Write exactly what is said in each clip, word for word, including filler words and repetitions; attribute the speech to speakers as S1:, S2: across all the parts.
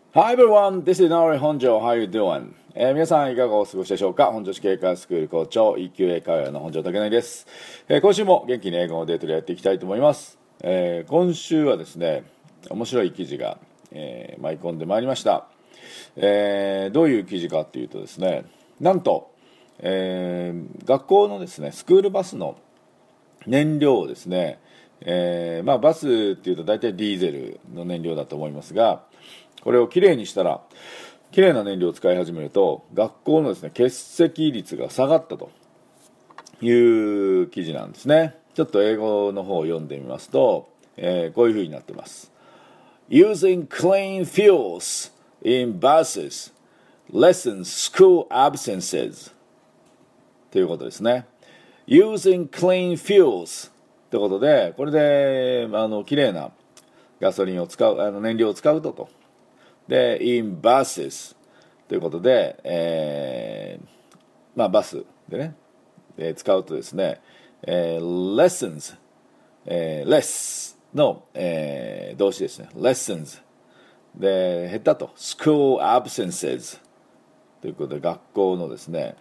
S1: Hi everyone, this is Nori 本庄 How you doing?、えー、皆さんいかがお過ごしでしょうか。本庄市警官スクール校長 イーキューエー 会話の本庄武成です、えー、今週も元気に英語のデートでやっていきたいと思います、えー、今週はですね面白い記事が、えー、舞い込んでまいりました、えー、どういう記事かというとですね、なんと、えー、学校のですねスクールバスの燃料をですね、えーまあ、バスっていうと大体ディーゼルの燃料だと思いますが、これをきれいにしたらきれいな燃料を使い始めると学校のですね欠席率が下がったという記事なんですね。ちょっと英語の方を読んでみますと、えー、こういうふうになってます。 Using clean fuels in buses lessens school absences ということですね。 Using clean fuels ということで、これであのきれいなガソリンを使うあの燃料を使うととで in buses ということで、えーまあ、バスでね、えー、使うとですね、えー、lessons、えー、less の、えー、動詞ですね lessons で減ったと school absences ということで学校のですね、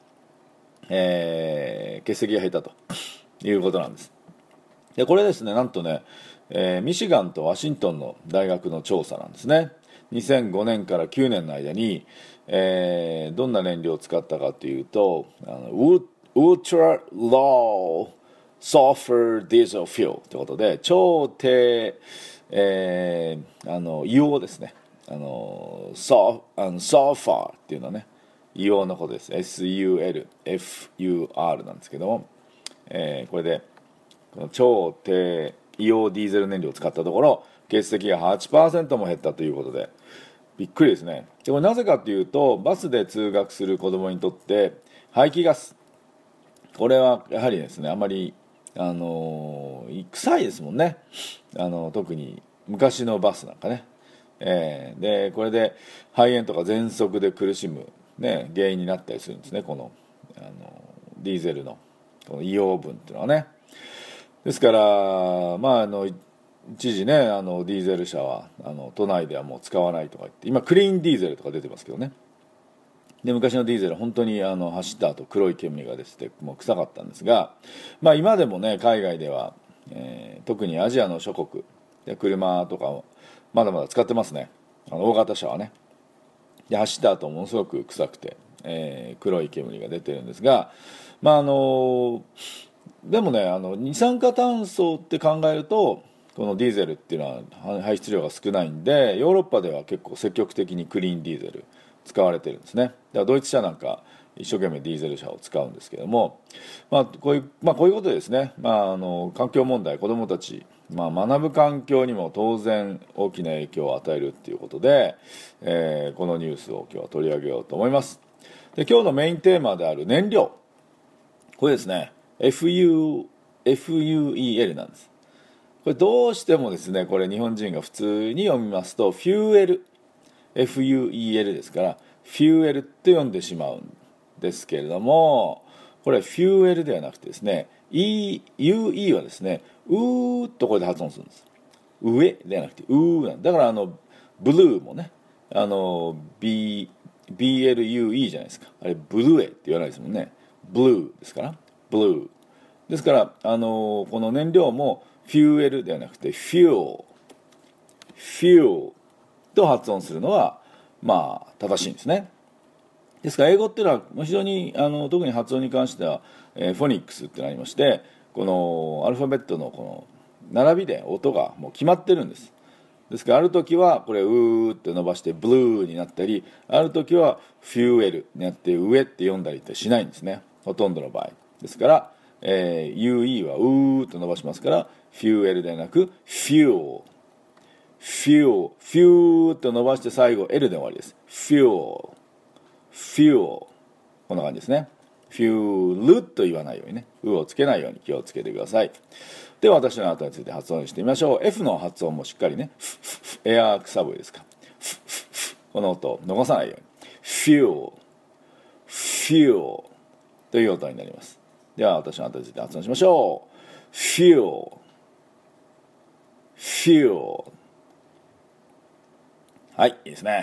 S1: えー、欠席が減ったということなんです。でこれですねなんとね、えー、ミシガンとワシントンの大学の調査なんですね。にせんごねんからきゅうねんの間に、えー、どんな燃料を使ったかというとあのウルトラローソファーディーゼルフュールということで超低、えー、あの硫黄ですね、あのソあのソファーっていうのはね硫黄のことです。 エスユーエルエフユーアール なんですけども、えー、これでこの超低硫黄ディーゼル燃料を使ったところ欠席が はちパーセント も減ったということでびっくりですね。でこれなぜかというとバスで通学する子どもにとって排気ガス、これはやはりですねあまり、あのー、臭いですもんね。あの特に昔のバスなんかね、えー、でこれで肺炎とか喘息で苦しむ、ね、原因になったりするんですね、この、あのディーゼルのこの硫黄分っていうのはね。ですからまああの一時ねあのディーゼル車はあの都内ではもう使わないとか言って今クリーンディーゼルとか出てますけどね。で昔のディーゼル本当にあの走った後黒い煙が出ててもう臭かったんですが、まあ、今でもね海外では、えー、特にアジアの諸国で車とかをまだまだ使ってますね、あの大型車はね。で走った後ものすごく臭くて、えー、黒い煙が出てるんですが、まああのでもねあの二酸化炭素って考えるとこのディーゼルっていうのは排出量が少ないんでヨーロッパでは結構積極的にクリーンディーゼル使われてるんですね。だからドイツ車なんか一生懸命ディーゼル車を使うんですけども、まあこういう、まあ、こういうことでですね、まあ、あの環境問題子どもたち、まあ、学ぶ環境にも当然大きな影響を与えるっていうことで、えー、このニュースを今日は取り上げようと思います。で今日のメインテーマである燃料、これですね エフユー エフユーイーエル なんです。これどうしてもですねこれ日本人が普通に読みますとフューエル エフユーイーエル ですからフューエルって読んでしまうんですけれども、これはフューエルではなくてですね E、ユーイー はですねうーっとこれで発音するんです。上ではなくてうーなんだからあのブルーもねあの Bビーエルユーイー じゃないですか。あれブルーエって言わないですもんね。ブルーですからブルーですから、あのこの燃料もフューエルではなくてフューフューと発音するのはまあ正しいんですね。ですから英語っていうのは非常にあの特に発音に関しては、えー、フォニックスってなりまして、このアルファベットのこの並びで音がもう決まってるんです。ですからある時はこれうーって伸ばしてブルーになったり、ある時はフューエルになって上って読んだりってしないんですね、ほとんどの場合ですから、えー、ユーイー はうーっと伸ばしますからフューエルではなくフューフューフューと伸ばして最後 L で終わりです。フューフューこんな感じですね。フュールと言わないようにね、うをつけないように気をつけてください。では私の後について発音してみましょう。 F の発音もしっかりね、エアークサブですか、この音を逃さないようにフューフューという音になります。では私の後について発音しましょう。フューフューはい、いいですね。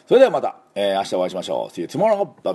S1: それではまた、えー、明日お会いしましょう。See you tomorrow. Bye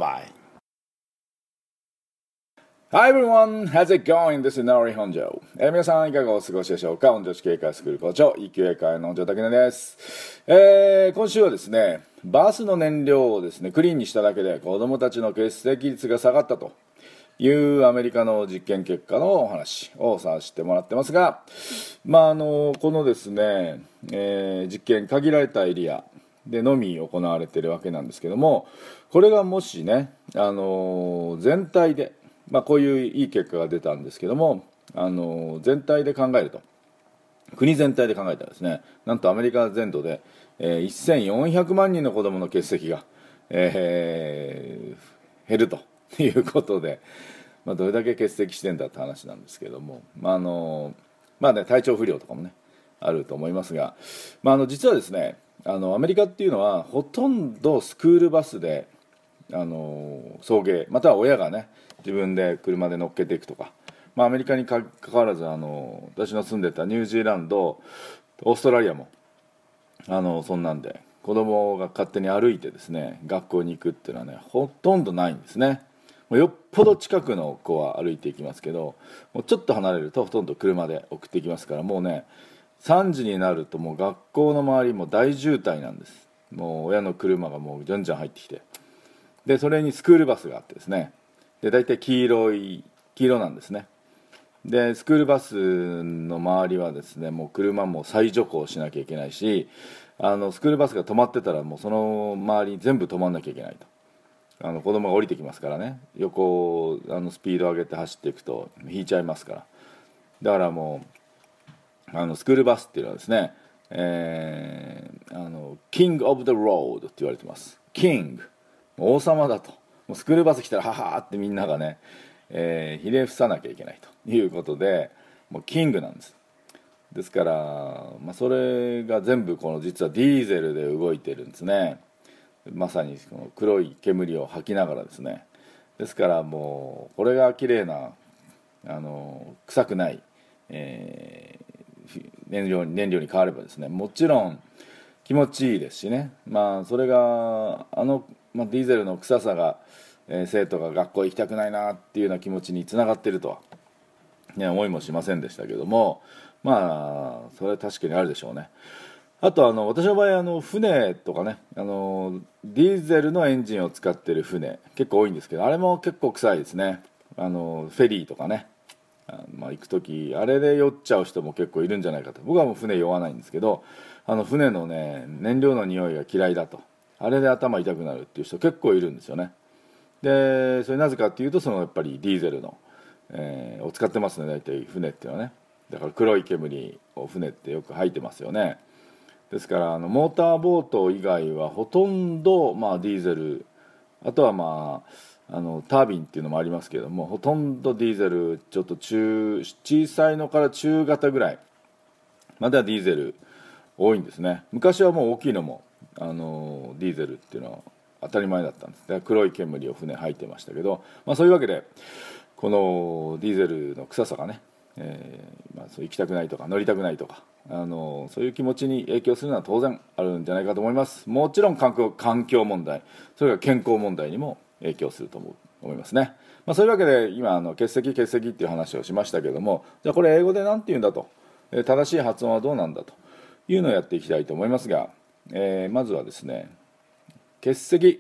S1: bye.Hi everyone, how's it going? This is Nori Honjo、えー、皆さんいかがお過ごしでしょうか。本女子警戒スクール校長 イーキュー 英会の本庄拓也です、えー、今週はですね、バスの燃料をですねクリーンにしただけで子どもたちの欠席率が下がったというアメリカの実験結果のお話をさせてもらってますが、まああのこのですね、えー、実験限られたエリアでのみ行われているわけなんですけども、これがもしね、あの全体でまあ、こういういい結果が出たんですけども、あの全体で考えると、国全体で考えたらですね、なんとアメリカ全土で、えー、せんよんひゃくまんにんの子どもの欠席が、えー、減るということで、まあ、どれだけ欠席してんだって話なんですけども、まああのまあね、体調不良とかもねあると思いますが、まあ、あの実はですね、あのアメリカっていうのはほとんどスクールバスであの送迎、または親がね自分で車で乗っけていくとか、まあ、アメリカにかかわらずあの私の住んでたニュージーランド、オーストラリアもあのそんなんで子供が勝手に歩いてですね学校に行くっていうのはねほとんどないんですね。もうよっぽど近くの子は歩いていきますけど、もうちょっと離れるとほとんど車で送っていきますから、もうねさんじになるともう学校の周りも大渋滞なんです。もう親の車がもうじゃんじゃん入ってきて、でそれにスクールバスがあってですね、で大体黄色い黄色なんですね。でスクールバスの周りはですねもう車も再徐行しなきゃいけないし、あのスクールバスが止まってたらもうその周りに全部止まんなきゃいけないと。あの子供が降りてきますからね、横あのスピード上げて走っていくと引いちゃいますから、だからもうあのスクールバスっていうのはですね、えー、あのキングオブザロードって言われてます。キング、王様だと。もうスクールバス来たらははーってみんながね、えー、ひれ伏さなきゃいけないということで、もうキングなんです。ですから、まあ、それが全部この実はディーゼルで動いてるんですね。まさにこの黒い煙を吐きながらですね。ですからもうこれが綺麗なあの臭くない、えー、燃料に燃料に変わればですね、もちろん気持ちいいですしね、まあそれがあの、まあ、ディーゼルの臭さが、えー、生徒が学校行きたくないなっていうような気持ちにつながっているとは、ね、思いもしませんでしたけども、まあそれは確かにあるでしょうね。あとあの私の場合あの船とかね、あのディーゼルのエンジンを使ってる船結構多いんですけど、あれも結構臭いですね。あのフェリーとかね、あまあ、行く時あれで酔っちゃう人も結構いるんじゃないかと。僕はもう船酔わないんですけど、あの船のね燃料の匂いが嫌いだと、あれで頭痛くなるっていう人結構いるんですよね。でそれなぜかっていうと、そのやっぱりディーゼルの、えー、を使ってますね、大体船っていうのはね。だから黒い煙を船ってよく吐いてますよね。ですからあのモーターボート以外はほとんど、まあ、ディーゼル、あとはまああのタービンっていうのもありますけども、ほとんどディーゼル、ちょっと中小さいのから中型ぐらいまではディーゼル多いんですね。昔はもう大きいのもあのディーゼルっていうのは当たり前だったんです。で黒い煙を船吐いてましたけど、まあ、そういうわけでこのディーゼルの臭さがね、えーまあ、そう行きたくないとか乗りたくないとか、あのそういう気持ちに影響するのは当然あるんじゃないかと思います。もちろん環境、環境問題、それから健康問題にも影響すると思う思いますね。まあ、そういうわけで今あの欠席欠席っていう話をしましたけども、じゃあこれ英語で何て言うんだと、えー、正しい発音はどうなんだというのをやっていきたいと思いますが、えー、まずはですね、欠席、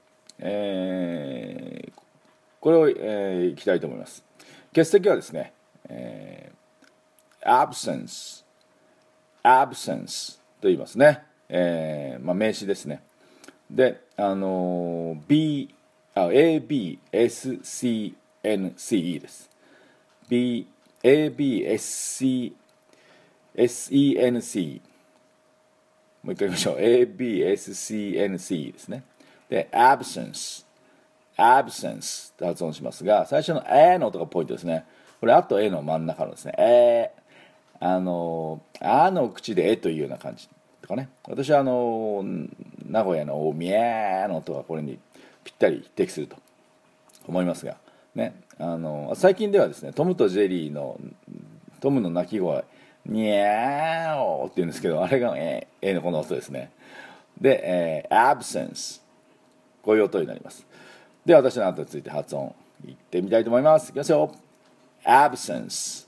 S1: えー、これを、えー、いきたいと思います。欠席はですね、えー、absence absence と言いますね。えーまあ、名詞ですね。で、あのー、B あ エービーエスシーエヌシー です。Bエービーエスシーエヌシー、 もう一回言いましょう。 エービーエスシーエヌシー ですね。で absence absence と発音しますが、最初のえの音がポイントですね。これあとえの真ん中のですね、えあのあの口でえというような感じとかね。私はあの名古屋のおみえの音がこれにぴったり適すると思いますがね。あの最近ではですね、トムとジェリーのトムの鳴き声にゃーおって言うんですけど、あれがええのこの音ですね。 で、えー、absence こういう音になります。で、私の後について発音いってみたいと思います。いきますよ。absence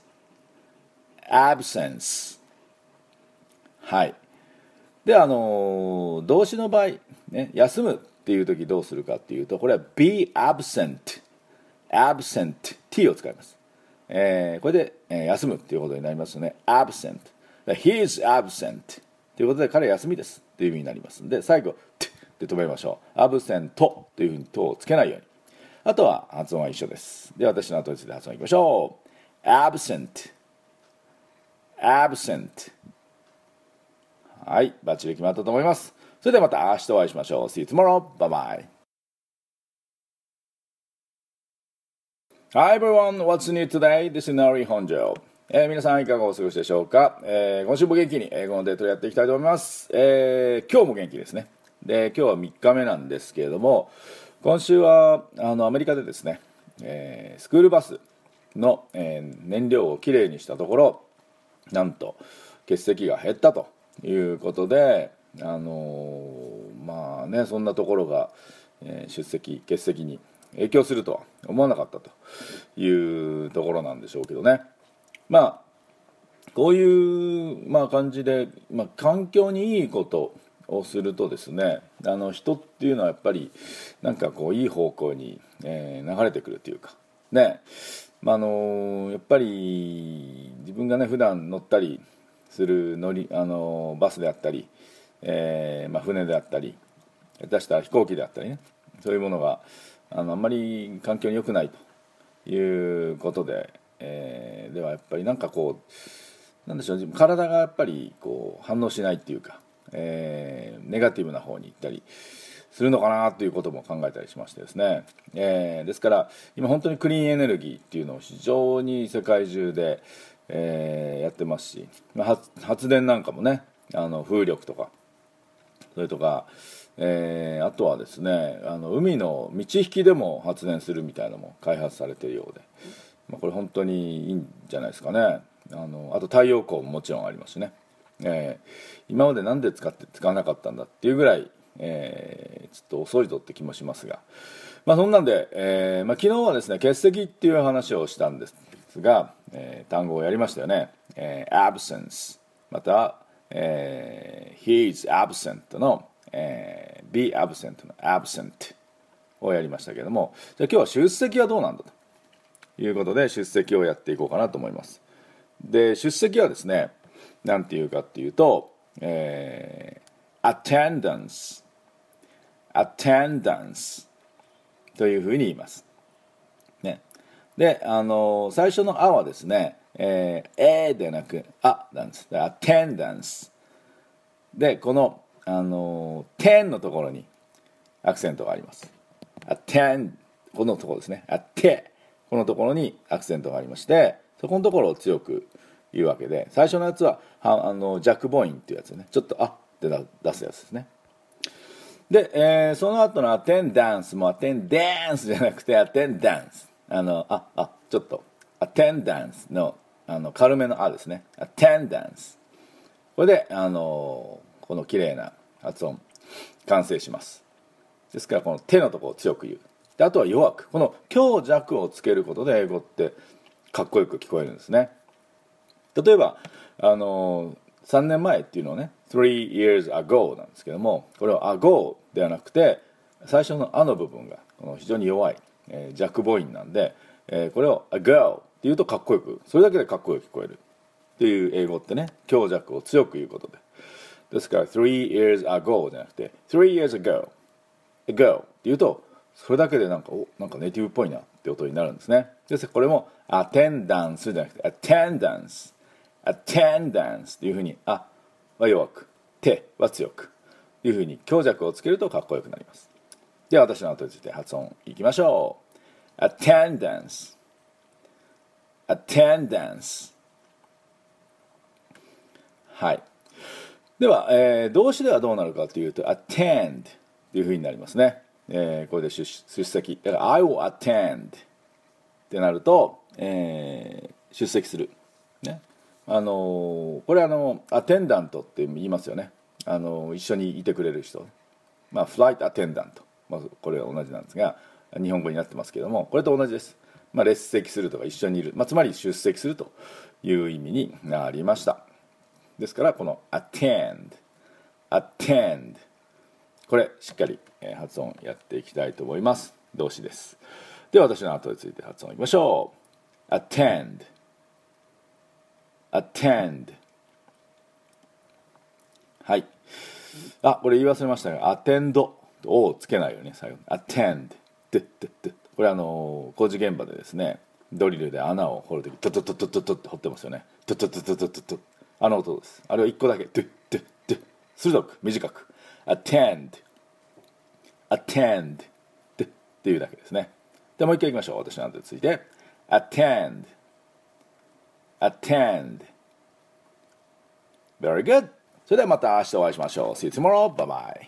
S1: absence はい。で、あのー動詞の場合、ね、休むっていう時どうするかっていうと、これは be absent absent t を使います。えー、これで、えー休むっていうことになりますよね。absent he is absent ということで彼は休みですという意味になりますので、最後 t で止めましょう。absent というふうにとをつけないように。あとは発音は一緒です。では私の後について発音いきましょう。absent absent はい、バッチリ決まったと思います。それではまた明日お会いしましょう。See you tomorrow. Bye bye. Hi everyone, what's new today? This is Nori Honjo. えー、皆さんいかがお過ごしでしょうか、えー、今週も元気に英語のデートをやっていきたいと思います、えー、今日も元気ですね。で、今日はみっかめなんですけれども、今週はあのアメリカでですね、えー、スクールバスの、えー、燃料をきれいにしたところ、なんと欠席が減ったということで、あのー、まあね、そんなところが、えー、出席欠席に影響するとは思わなかったというところなんでしょうけどね。まあこういう、まあ、感じで、まあ、環境にいいことをするとですね、あの人っていうのはやっぱりなんかこういい方向に、えー、流れてくるというかね、まあ、あのやっぱり自分がね普段乗ったりする乗り、あのバスであったり、えーまあ、船であったり下手したら飛行機であったりね、そういうものがあのあんまり環境に良くないということで、えー、ではやっぱりなんかこうなんでしょう、体がやっぱりこう反応しないっていうか、えー、ネガティブな方に行ったりするのかなということも考えたりしましてですね、えー、ですから今本当にクリーンエネルギーっていうのを非常に世界中で、えー、やってますし、発、発電なんかもね、あの風力とかそれとか、えー、あとはですね、あの海の満ち引きでも発電するみたいなのも開発されているようで、まあ、これ本当にいいんじゃないですかね。あのあと太陽光ももちろんありますしね、えー、今までなんで使って使わなかったんだっていうぐらい、えー、ちょっと遅いぞって気もしますが、まあ、そんなんで、えーまあ、昨日はですね欠席っていう話をしたんですが、えー、単語をやりましたよね、えー、absence また、えー、he is absent の、えー、be absent の absent をやりましたけれども、じゃあ今日は出席はどうなんだということで出席をやっていこうかなと思います。で、出席はですね、なんていうかっていうと、えー、attendance attendance というふうに言います、ね、で、あの最初の「あ」はですね、えー、えではなく「あ」なんです。attendance で、この、あの点のところにアクセントがあります。attend このところですね、あてこのところにアクセントがありまして、そこのところを強く言うわけで、最初のやつははあのジャックボインっていうやつね、ちょっと「あ」って出すやつですね。で、えー、その後のアテンダンスもアテンダンスじゃなくてアテンダンス、あのああちょっとアテンダンスのあの軽めの「あ」ですね、アテンダンス。これであのこの綺麗な発音完成します。ですからこの手のところを強く言う。で、あとは弱く、この強弱をつけることで英語ってかっこよく聞こえるんですね。例えばあのさんねんまえっていうのはね three years ago なんですけども、これは ago ではなくて最初の「あ」の部分がこの非常に弱い、えー、ジャックボインなんで、えー、これを ago っていうとかっこよく、それだけでかっこよく聞こえるっていう英語ってね、強弱を強く言うことで、ですから three years ago じゃなくて three years ago ago っていうとそれだけでなんかおなんかネイティブっぽいなって音になるんですね。ですからこれも attendance じゃなくて attendance attendance っていうふうに「あ」は弱く、手は強くというふうに強弱をつけるとかっこよくなります。では私の後について発音いきましょう。 attendance attendance はい。では、えー、動詞ではどうなるかというと attend というふうになりますね。えー、これで 出, 出席だから I will attend ってなると、えー、出席するね。あのー、これあのアテンダントって言いますよね。 あの一緒にいてくれる人、まあ、フライトアテンダント、まあ、これは同じなんですが日本語になってますけども、これと同じです。まあ、列席するとか一緒にいる、まあ、つまり出席するという意味になりました。ですからこの attend attend これしっかり発音やっていきたいと思います。動詞です。では私の後でついて発音いきましょう。 attend attend はい。あ、これ言い忘れましたが attend をつけないように最後に attend でででこれあの工事現場でですね、ドリルで穴を掘るときトトトトトトって掘ってますよね。トトトトトトトあの音です。あれをいっこだけドゥドゥドゥ鋭く短く attend attend でっていうだけですね。でもう一回いきましょう。私の後でついて attend attend very good。 それではまた明日お会いしましょう。 See you tomorrow. Bye bye.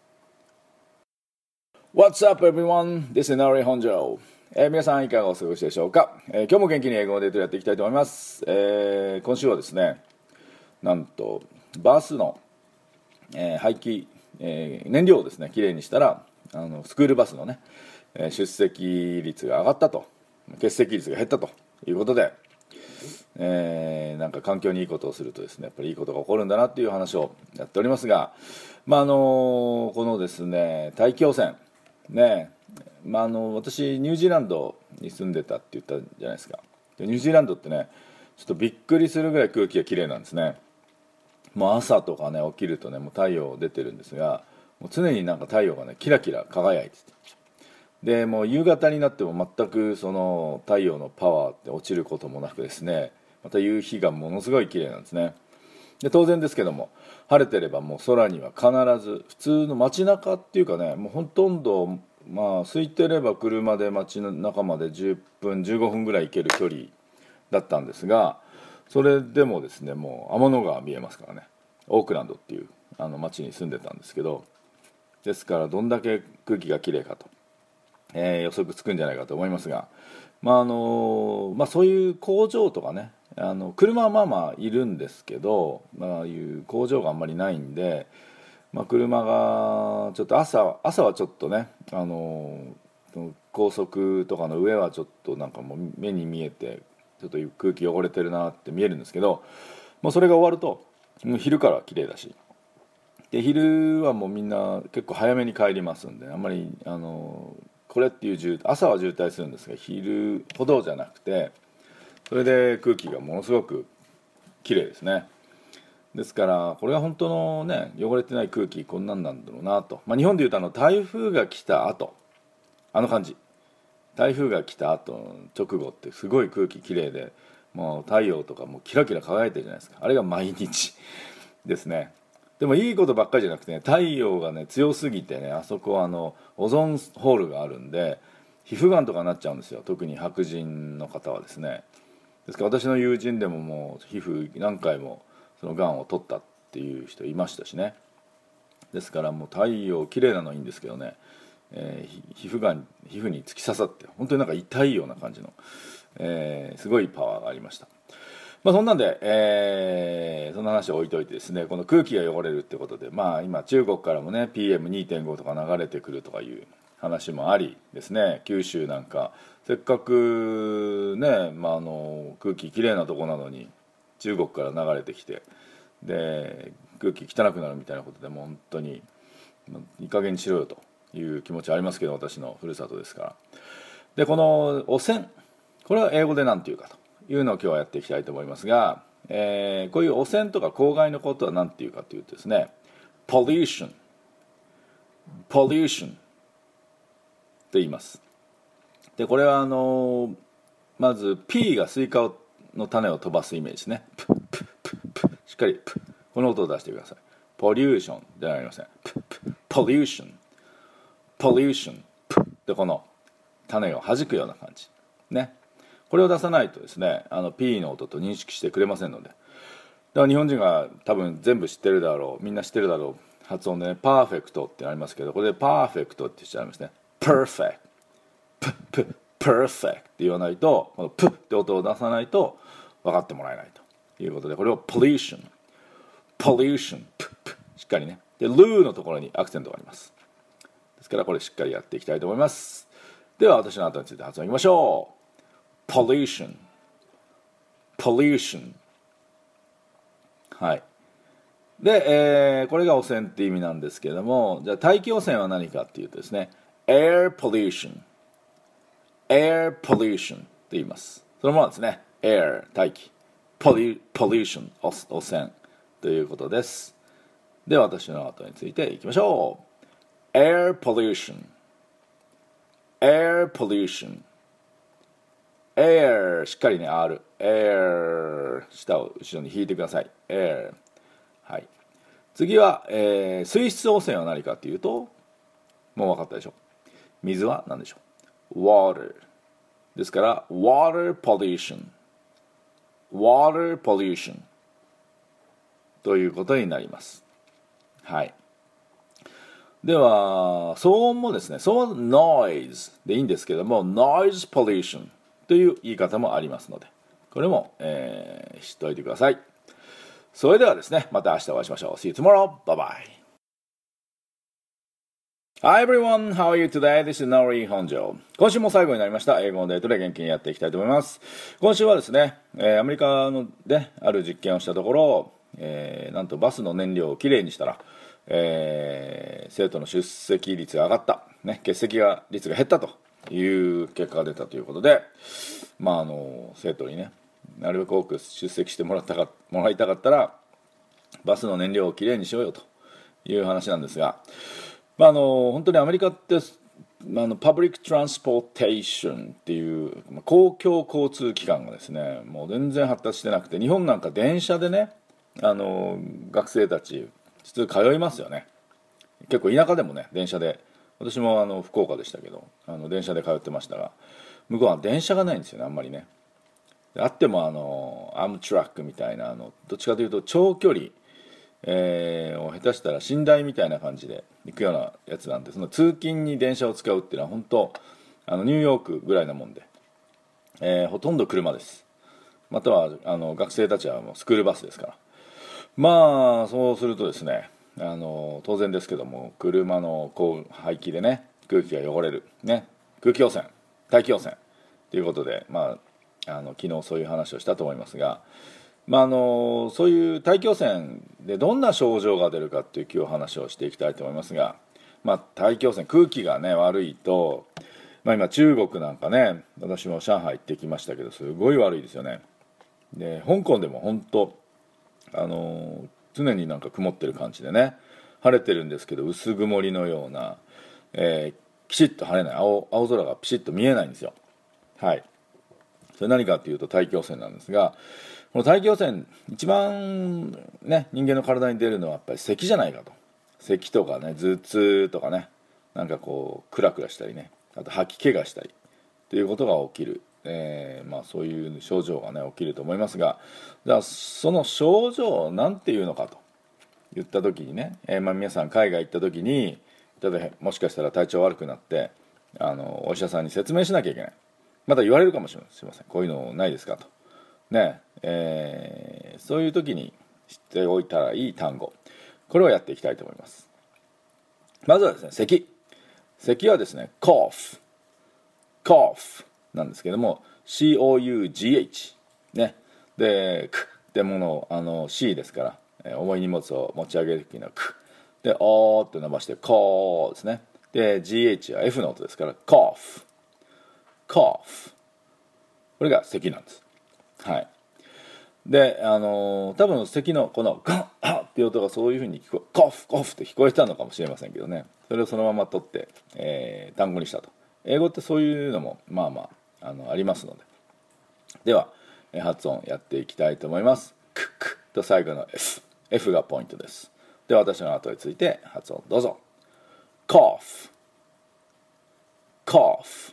S1: What's up everyone? This is Nori Honjo。えー、皆さんいかがお過ごしでしょうか。えー、今日も元気に英語のデートやっていきたいと思います。えー、今週はですね、なんとバスの、えー、排気、えー、燃料をですねきれいにしたらあのスクールバスのね、えー、出席率が上がったと、欠席率が減ったということで、えー、なんか環境にいいことをするとですねやっぱりいいことが起こるんだなっていう話をやっておりますが、まああのこのですね大気汚染ね、まあ、あの私ニュージーランドに住んでたって言ったじゃないですか。でニュージーランドってねちょっとびっくりするぐらい空気がきれいなんですね。もう朝とかね起きるとねもう太陽出てるんですが、もう常になんか太陽がねキラキラ輝いてて、でもう夕方になっても全くその太陽のパワーって落ちることもなくですね、また夕日がものすごい綺麗なんですね。で当然ですけども晴れてればもう空には必ず普通の街中っていうかねもうほとんどまあ空いてれば車で街の中までじゅっぷんじゅうごふんぐらい行ける距離だったんですが、それでもですねもう天の川見えますからね。オークランドっていうあの町に住んでたんですけど、ですからどんだけ空気がきれいかと、えー、予測つくんじゃないかと思いますが、まああのまあ、そういう工場とかねあの車はまあまあいるんですけど、まああいう工場があんまりないんで、まあ、車がちょっと朝朝はちょっとねあの高速とかの上はちょっとなんかもう目に見えてちょっと空気汚れてるなって見えるんですけど、もうそれが終わるともう昼から綺麗だし、で昼はもうみんな結構早めに帰りますんで、あんまりあのこれっていう渋朝は渋滞するんですが昼ほどじゃなくて、それで空気がものすごく綺麗ですね。ですからこれは本当のね汚れてない空気こんなんなんだろうなと、まあ、日本でいうとあの台風が来た後あの感じ、台風が来た後直後ってすごい空気綺麗でもう太陽とかもキラキラ輝いてるじゃないですか。あれが毎日ですね。でもいいことばっかりじゃなくてね、太陽がね強すぎてね、あそこはあのオゾンホールがあるんで皮膚がんとかになっちゃうんですよ。特に白人の方はですね。ですから私の友人でももう皮膚何回もそのがんを取ったっていう人いましたしね。ですからもう太陽綺麗なのはいいんですけどね、えー、皮膚がん皮膚に突き刺さって本当になんか痛いような感じの、えー、すごいパワーがありました。まあ、そんなんで、えー、その話を置いといてですね、この空気が汚れるってことで、まあ、今中国からもね ピーエムにてんご とか流れてくるとかいう話もありですね、九州なんかせっかくね、まあ、あの空気きれいなとこなのに中国から流れてきてで空気汚くなるみたいなことでもう本当にいい加減にしろよという気持ちありますけど、私のふるさとですから。でこの汚染、これは英語で何て言うかというのを今日はやっていきたいと思いますが、えー、こういう汚染とか公害のことは何て言うかというとですね、pollution pollution と言います。でこれはあのまず P がスイカの種を飛ばすイメージですね。ププププしっかりプこの音を出してください。ポリューションではありません。ププポリューションポリューションプでこの種を弾くような感じね。これを出さないとですね、あの P の音と認識してくれませんので、だから日本人が多分全部知ってるだろう、みんな知ってるだろう発音でね、パーフェクトってありますけど、これでパーフェクトって言っちゃいますね。 perfect ププ perfect って言わないと、このプって音を出さないと分かってもらえないということで、これを pollution pollution ププししっかりね。で、ルのところにアクセントがあります。ですからこれしっかりやっていきたいと思います。では私の後について発音いきましょう。 pollution pollution。 はい。で、えー、これが汚染って意味なんですけれども、じゃあ大気汚染は何かっていうとですね、 air pollution air pollution と言います。そのままですね。 air 大気、 pollution 汚染ということです。では私の後についていきましょう。 air pollution air pollution air しっかりね R air 下を後ろに引いてください。 air。 はい。次は、えー、水質汚染は何かというと、もう分かったでしょ。水は何でしょう。 water ですから water pollution water pollution ということになります。はい。では騒音もですね、騒音 noise でいいんですけども noise pollution という言い方もありますので、これも、えー、知っておいてください。それではですね、また明日お会いしましょう。 See you tomorrow. Bye bye. Hi everyone, how are you today? This is Nori Honjo. 今週も最後になりました。英語のデートで元気にやっていきたいと思います。今週はですね、えー、アメリカのである実験をしたところ、えー、なんとバスの燃料をきれいにしたら、えー、生徒の出席率が上がった、ね、欠席が率が減ったという結果が出たということで、まああの生徒にね、なるべく多く出席してもらったかもらいたかったらバスの燃料をきれいにしようよという話なんですが、まあ、あの本当にアメリカってあのパブリックトランスポーテーションっていう公共交通機関がですね、もう全然発達してなくて、日本なんか電車でね、あの学生たち普通通いますよね。結構田舎でもね電車で、私もあの福岡でしたけど、あの電車で通ってましたが、向こうは電車がないんですよね、あんまりね。あってもあのアムトラックみたいな、あのどっちかというと長距離、えー、を下手したら寝台みたいな感じで行くようなやつなんで、その通勤に電車を使うっていうのは本当あのニューヨークぐらいなもんで、えー、ほとんど車です。またはあの学生たちはもうスクールバスですから、まあそうするとですね、あの当然ですけども、車のこう排気でね空気が汚れる、ね、空気汚染、大気汚染ということで、まあ、あの昨日そういう話をしたと思いますが、まあ、あのそういう大気汚染でどんな症状が出るかっていう今日話をしていきたいと思いますが、まあ、大気汚染、空気がね悪いと、まあ、今中国なんかね、私も上海行ってきましたけど、すごい悪いですよね。で香港でも本当あの常になんか曇ってる感じでね、晴れてるんですけど薄曇りのような、えー、きちっと晴れない 青, 青空がピシッと見えないんですよ。はい。それ何かっていうと大気汚染なんですが、この大気汚染一番ね人間の体に出るのはやっぱり咳じゃないかと。咳とかね、頭痛とかね、なんかこうクラクラしたりね、あと吐き気がしたりということが起きる、えーまあ、そういう症状がね起きると思いますが、じゃあその症状を何ていうのかと言った時にね、えーまあ、皆さん海外行った時に、例えばもしかしたら体調悪くなってあのお医者さんに説明しなきゃいけない。また言われるかもしれません。こういうのないですかとね、えー、そういう時に知っておいたらいい単語、これをやっていきたいと思います。まずはですね、咳。咳はですね cough cough なんですけども シーオーユージーエイチ ね。でクってものをあの C ですから、えー、重い荷物を持ち上げる時のクで、おーって伸ばしてコーですね。で ジーエイチ は F の音ですから cough cough、 これが咳なんです。はい。であのー、多分咳のこのガッハッっていう音がそういう風に聞こえ、コフコフって聞こえたのかもしれませんけどね、それをそのまま取って、えー、単語にしたと。英語ってそういうのもまあまあ あのありますので、では発音やっていきたいと思います。ククと最後の F F がポイントです。では私の後について発音どうぞ。 cough cough。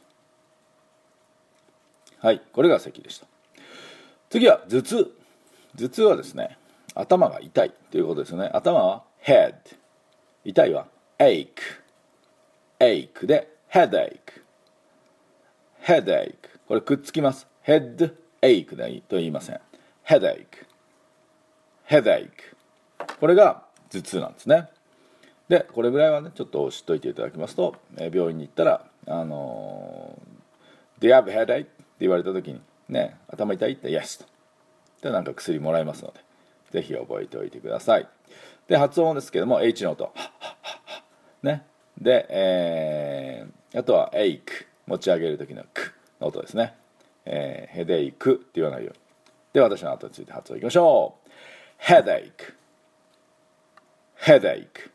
S1: はい、これが咳でした。次は頭痛。頭痛はですね、頭が痛いということですよね。頭は head、 痛いは ache ache で headache headache、 これくっつきます。 head ache と言いません。 headache headache、 これが頭痛なんですね。でこれぐらいはねちょっと知っといていただきますと、えー、病院に行ったらあのー、Do you have a headache? って言われた時にね、頭痛いって Yes とでなんか薬もらえますのでぜひ覚えておいてください。で発音ですけども H の音ねで、えー、あとは ache 持ち上げる時のクの音ですね、えー、ヘデイクって言わないように。で私の後について発音いきましょう。ヘデイクヘデイク。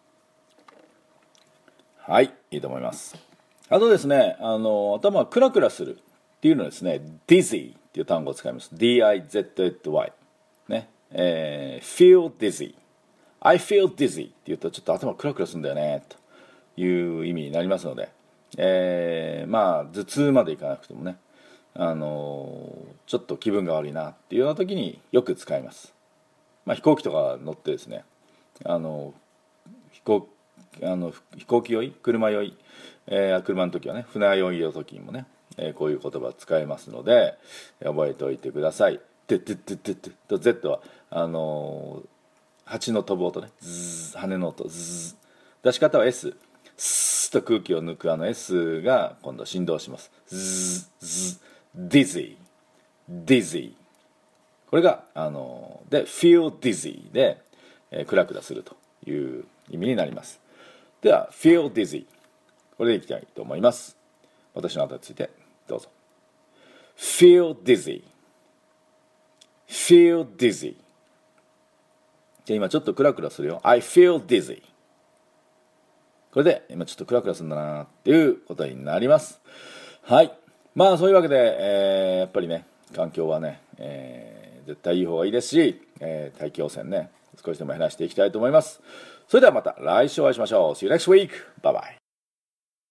S1: はい、いいと思います。あとですね、あの頭がクラクラするっていうのはですね dizzy っていう単語を使います。 ディーアイゼットエッワイ ね、えー、feel dizzy I feel dizzy って言うとちょっと頭クラクラするんだよねという意味になりますので、えー、まあ頭痛までいかなくてもね、あのちょっと気分が悪いなっていうような時によく使います。まあ、飛行機とか乗ってですね、あの飛行あの飛行機酔い車酔い、えー、車の時はね船酔いの時にもね、えー、こういう言葉使えますので覚えておいてください。でででででと Z はあのー蜂の飛ぶ音ね、ズー羽の音、ズー出し方は S スーッと空気を抜くあの S が今度振動します。ズーズー dizzy dizzy これがあので feel dizzy で、えー、クラクラするという意味になります。では feel dizzy これでいきたいと思います。私の後についてどうぞ。 feel dizzy feel dizzy。で今ちょっとクラクラするよ。 I feel dizzy。 これで今ちょっとクラクラするんだなっていうことになります。はい、まあそういうわけで、えー、やっぱりね環境はね、えー、絶対いい方がいいですし、えー、大気汚染ね少しでも減らしていきたいと思います。それではまた来週お会いしましょう。 See you next week. Bye bye.